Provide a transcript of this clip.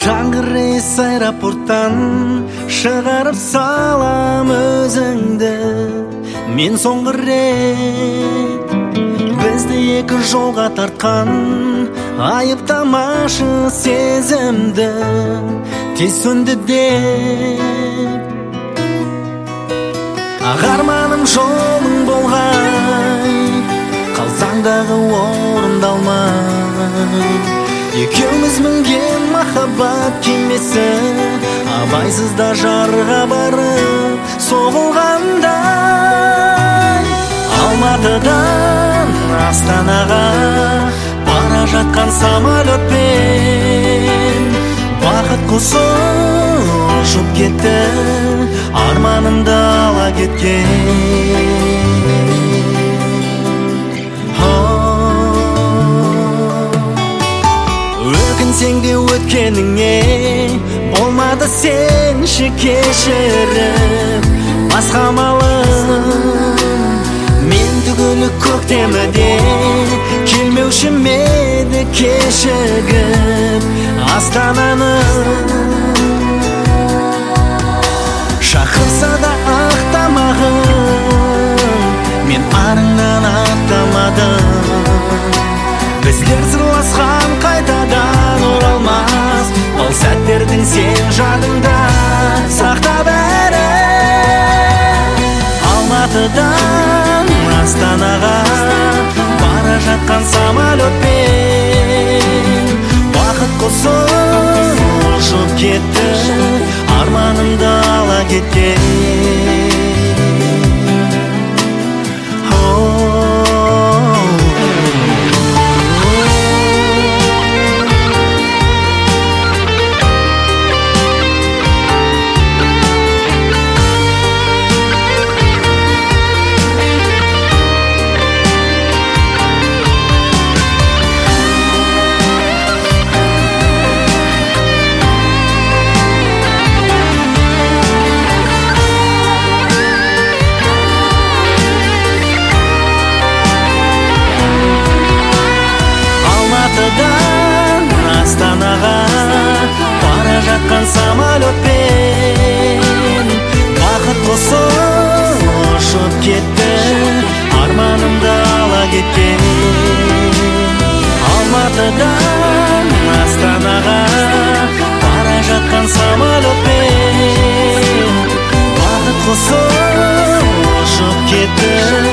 Таңғы рейс аэропорттан шығарып салам өзіңді. Мен соңғы рет бізді екі жолға тартқан айыптамашы сезімді тез сөнді деп. Арманым жолың болғай, қалсаң дағы орындалмай. Екеуміз мінген махаббат кемесі абайсызда жарға барып соғылғандай. Алматыдан Астанаға бара жатқан самолетпен бақыт құсы ұшып кетті, арманымды ала кеткен. Өкінсең де өткеніңе болмады сенші кешіріп. Басқа малым мен түгілі көктеміде келмеуші меді кешігіп. Астананың шақырса да ақтамағын, мен арыңнан аттамадым. Біздер сырласқан қайтадан оралмас, ол сәттердің сен жадыңда сақта бәрі. Алматыдан Астанаға бара жатқан самолетпен бақыт құсы ұшып кетті, арманымды ала кеткен. Астанаға бара жатқан самолетпен бақыт құсы ұшып кетті, арманымды ала кеткен. Алматыдан Астанаға бара жатқан самолетпен бақыт құсы ұшып кетті,